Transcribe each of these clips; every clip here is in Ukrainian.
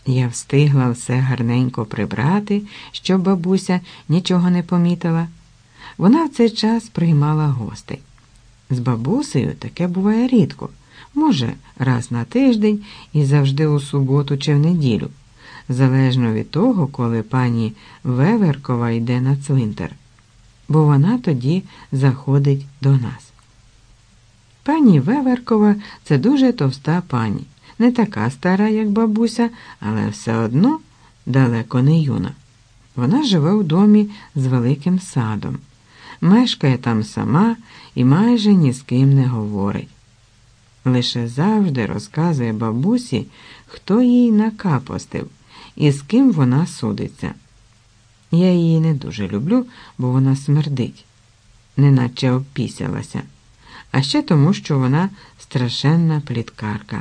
Я встигла все гарненько прибрати, щоб бабуся нічого не помітила. Вона в цей час приймала гостей. З бабусею таке буває рідко, може, раз на тиждень і завжди у суботу чи в неділю, залежно від того, коли пані Веверкова йде на цвинтар, бо вона тоді заходить до нас. Пані Веверкова – це дуже товста пані, не така стара, як бабуся, але все одно далеко не юна. Вона живе у домі з великим садом, мешкає там сама і майже ні з ким не говорить. Лише завжди розказує бабусі, хто їй накапостив і з ким вона судиться. Я її не дуже люблю, бо вона смердить, неначе обпісялася, а ще тому, що вона страшенна пліткарка.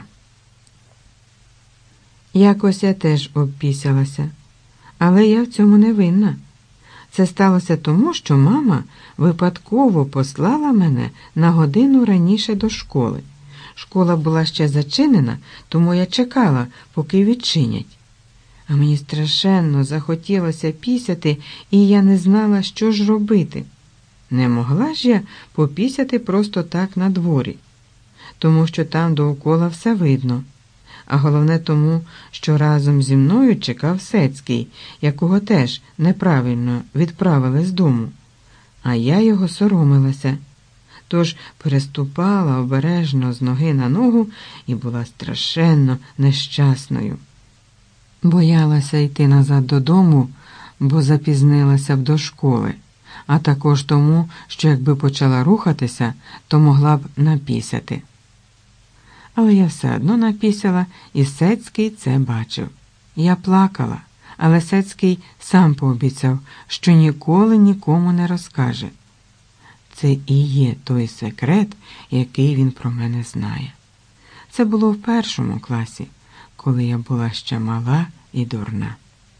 Якось я теж обпісялася, але я в цьому не винна. Це сталося тому, що мама випадково послала мене на годину раніше до школи. Школа була ще зачинена, тому я чекала, поки відчинять. А мені страшенно захотілося пісяти, і я не знала, що ж робити. Не могла ж я попісяти просто так на дворі, тому що там довкола все видно. А головне тому, що разом зі мною чекав Сецький, якого теж неправильно відправили з дому. А я його соромилася. Тож переступала обережно з ноги на ногу і була страшенно нещасною. Боялася йти назад додому, бо запізнилася б до школи, а також тому, що якби почала рухатися, то могла б напісяти. Але я все одно напісяла, і Сецький це бачив. Я плакала, але Сецький сам пообіцяв, що ніколи нікому не розкаже. Це і є той секрет, який він про мене знає. Це було в 1 класі, коли я була ще мала і дурна.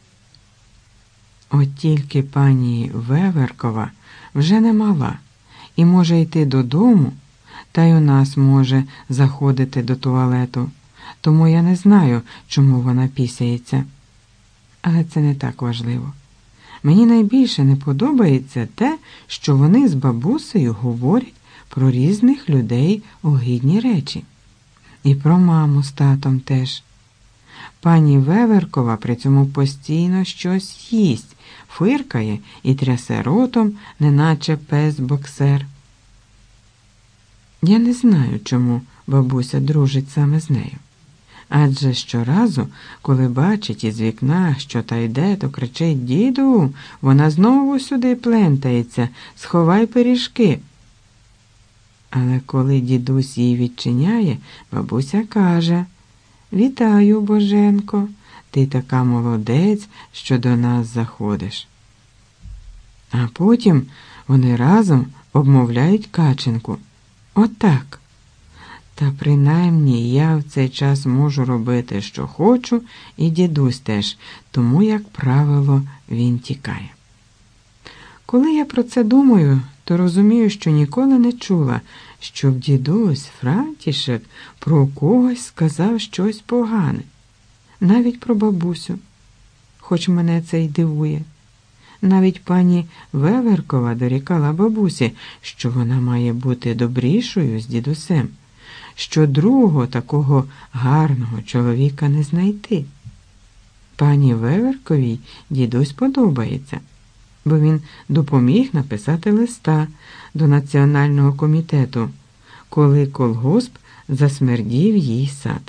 От тільки пані Веверкова вже не мала і може йти додому, та й у нас може заходити до туалету, тому я не знаю, чому вона пісяється. Але це не так важливо. Мені найбільше не подобається те, що вони з бабусею говорять про різних людей огидні речі. І про маму з татом теж. Пані Веверкова при цьому постійно щось їсть, фиркає і трясе ротом, неначе пес-боксер. Я не знаю, чому бабуся дружить саме з нею. Адже щоразу, коли бачить із вікна, що та йде, то кричить: «Діду, вона знову сюди плентається, сховай пиріжки». Але коли дідусь її відчиняє, бабуся каже: «Вітаю, Боженко, ти така молодець, що до нас заходиш». А потім вони разом обмовляють Каченку. Отак. Та принаймні я в цей час можу робити, що хочу, і дідусь теж, тому, як правило, він тікає. Коли я про це думаю, то розумію, що ніколи не чула, щоб дідусь Франтішек про когось сказав щось погане. Навіть про бабусю. Хоч мене це й дивує. Навіть пані Веверкова дорікала бабусі, що вона має бути добрішою з дідусем, що другого такого гарного чоловіка не знайти. Пані Веверковій дідусь подобається, бо він допоміг написати листа до Національного комітету, коли колгосп засмердів їй сад.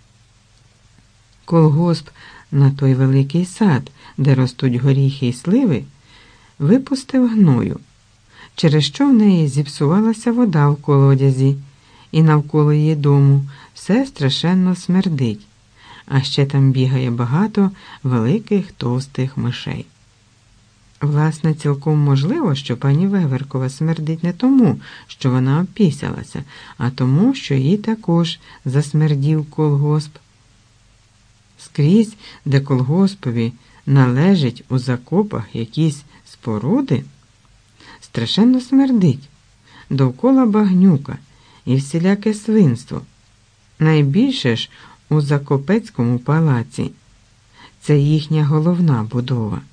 Колгосп на той великий сад, де ростуть горіхи й сливи, випустив гною, через що в неї зіпсувалася вода в колодязі, і навколо її дому все страшенно смердить, а ще там бігає багато великих товстих мишей. Власне, цілком можливо, що пані Веверкова смердить не тому, що вона обпісялася, а тому, що їй також засмердів колгосп. Скрізь, де колгоспові належать у закопах якісь споруди, страшенно смердить, довкола багнюка і всіляке свинство. Найбільше ж у Закопецькому палаці. це їхня головна будова.